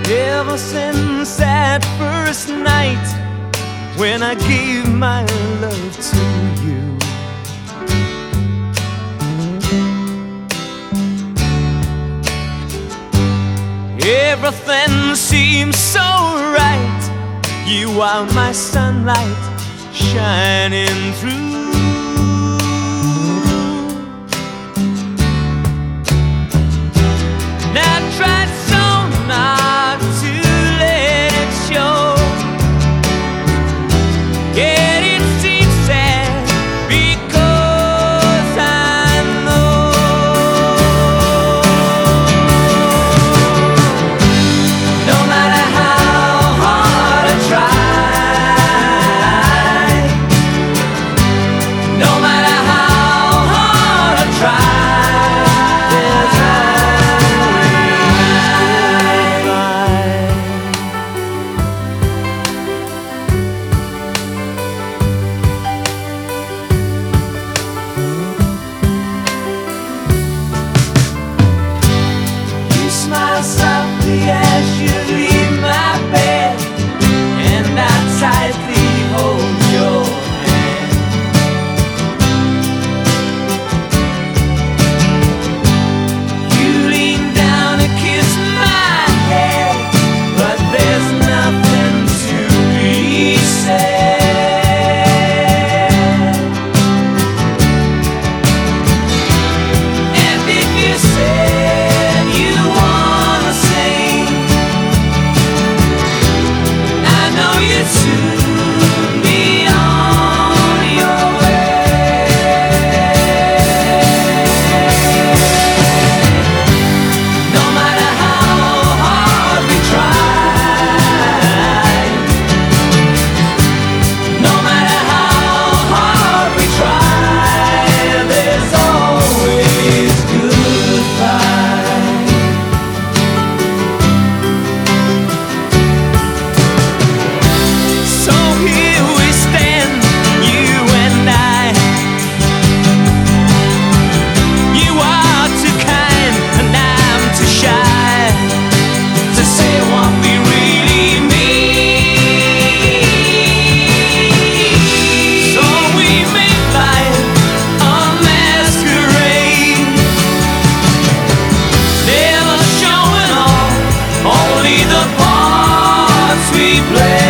Ever since that first night when I gave my love to you, everything seems so right. You are my sunlight shining through. And I tried so not to let it show, yet it seems sad because I know no matter how hard I try, no matter how hard I try, there's you smile softly as you leave my bed, and I tightly hold your hand. You lean down and kiss my head, but there's nothing to be said. And if you said you wanna sing, I know you'd soon be on your way. No matter how hard we try, no matter how hard we try, there's always goodbye. So here we stand, you and I. You are too kind and I'm too shy to say what we really mean. So we make life a masquerade, never showing off, only the parts we play.